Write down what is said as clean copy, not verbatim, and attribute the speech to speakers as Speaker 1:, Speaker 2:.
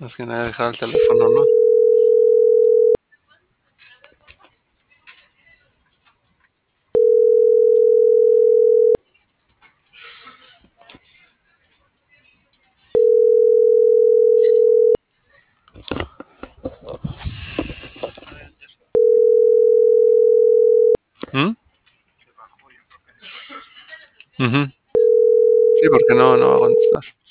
Speaker 1: Es que nadie dejaba el teléfono, ¿no? ¿Mm? Ujú. Sí, porque no va a contestar.